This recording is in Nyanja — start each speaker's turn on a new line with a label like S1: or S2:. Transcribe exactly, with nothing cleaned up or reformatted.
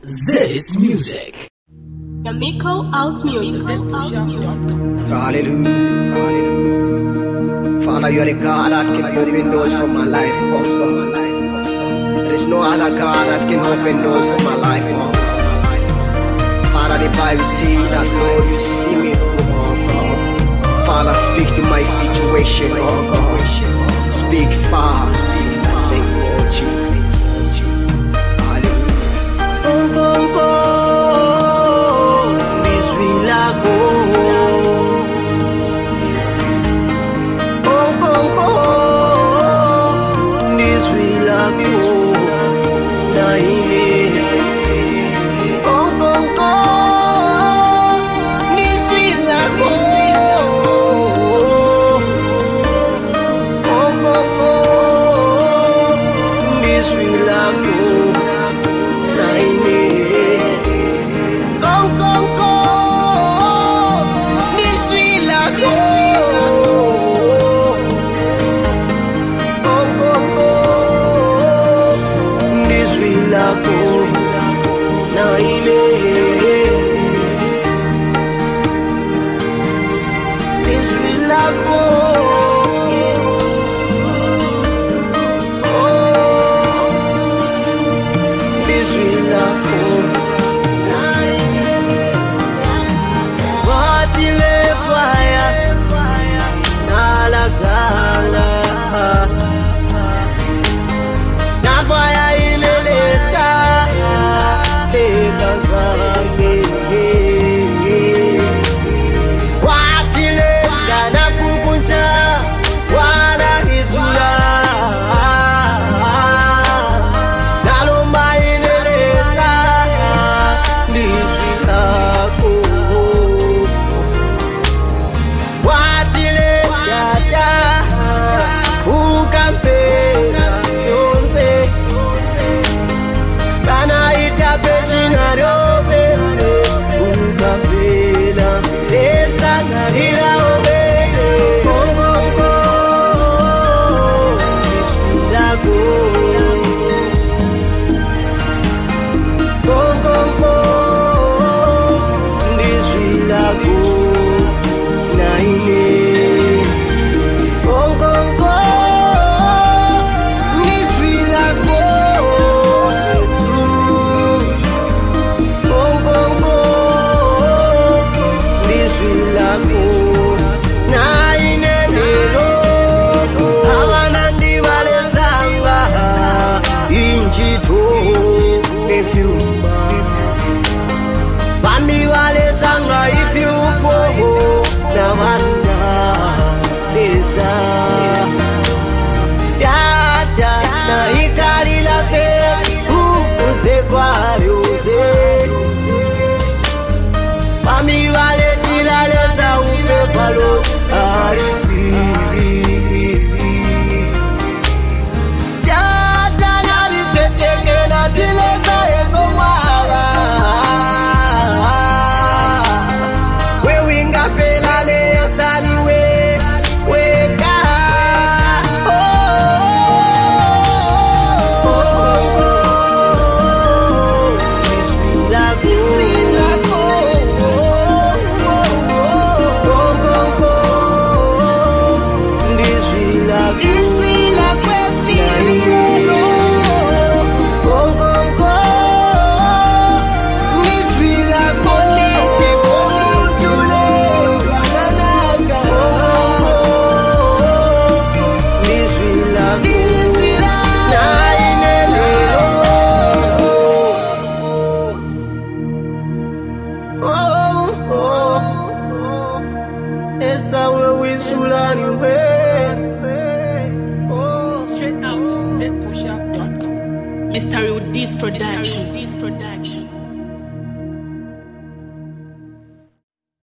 S1: This music.
S2: Yamiko House Music.
S3: Hallelujah. Hallelujah. Father, you are the God that can open doors for my life, oh God. There is no other God that can open doors for my life, oh God. Father, the Bible says that, Lord, you see me through, oh God. Father, speak to my situation, oh God. Speak fast, speak fast. Thank you, oh Jesus. Hallelujah. Oh, oh, oh. This will I go. Oh, oh, oh. This will I go. Naime. Oh, oh, oh. This will I go.
S2: Mister Udis Production.